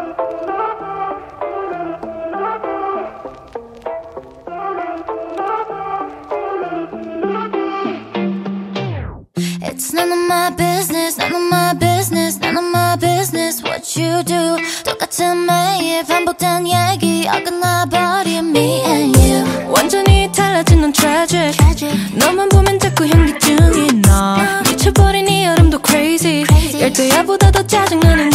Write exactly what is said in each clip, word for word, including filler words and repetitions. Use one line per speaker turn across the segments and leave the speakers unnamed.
It's none of my business, none of my business, none of my business what you do. 똑같은 매일 반복된 얘기 어긋나버린 me and you.
완전히 달라진 넌 tragic, tragic. 너만 보면 자꾸 현기 중인 너 미쳐버린 이 여름도 crazy, crazy. 열대야보다 더 짜증나는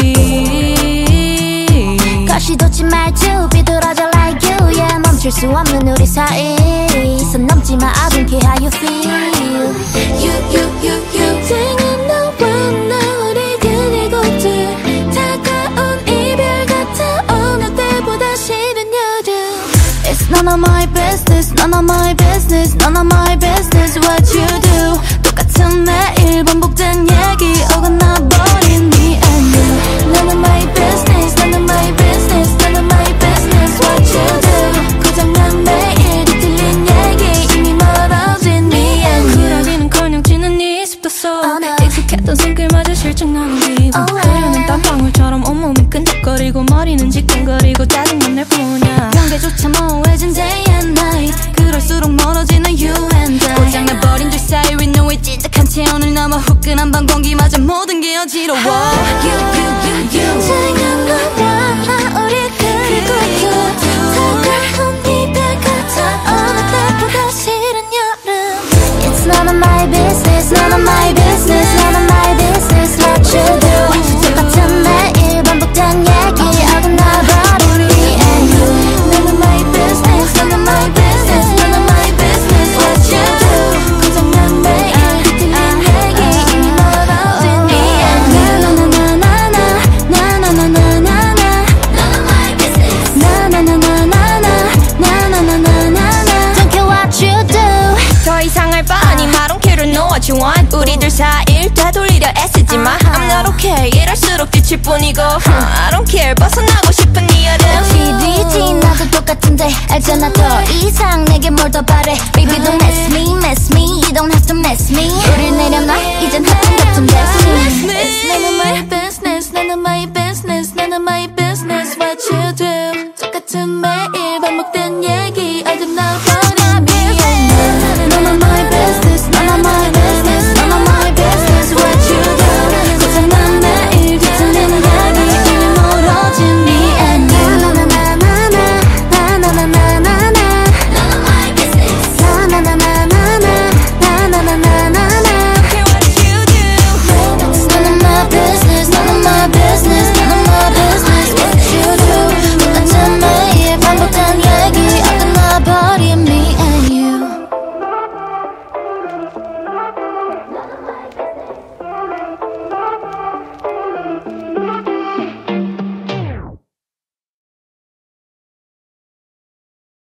우리.
거시도치 말투 비뚤어져 like you yeah. 멈출 수 없는 우리 사이 선 넘지마 I don't care how you feel. You you you you 생은 너와 나 우리 그리고들 다가온 이별 같아 어느 때보다 싫은 여름. It's none of my business, none of my business, none of my business what you do. 똑같은 매일 반복된 얘기 어긋나버린 me and you. None of my business, none of my business, none of my business what you do. 고장난 매일 뒤틀린 얘기 이미 멀어진 me and you.
쿨하기는커녕 지는 네 습도 속
oh, no.
익숙했던 손길마저 실증나는 기분.
oh,
흐르는 땀방울처럼 온몸이 끈적거리고 머리는 지끈거리고 짜증만 날 뿐이야.
경계조차 모호해진 day and night 그럴수록 멀어지는 you and I. 고장나버린 둘 사이 we know it 찐득한 체온을 넘어 후끈한 밤 공기마저 모든 게 어지러워. You you you you 생은 너와 나 우리 그리고 다가온 이별 같아 어느 때보다 싫은 여름. It's none of my business, none of my business, none of my business what you do. 똑같은 매일 반복된 얘기 어긋나버린 me and you. None of my business, none of my business, none of my business what you do. 고장난 매일 뒤틀린 얘기 이미 멀어진 me and you. 나나나나나나 나나나나나나 None of my business. 나나나나나나 나나나나나나 Don't care what you do.
더 이상 할 바 아니 I don't care to know what you want. 우리들 사이를 되돌리려 애쓰지 마. I'm not okay 이럴수록 지칠 뿐이고 I don't care 벗어나고 싶은 이 여름.
지리지 나도 똑같은데 알잖아 더 이상 내게 뭘 더 바래. Baby don't mess me, mess me, you don't have to mess me.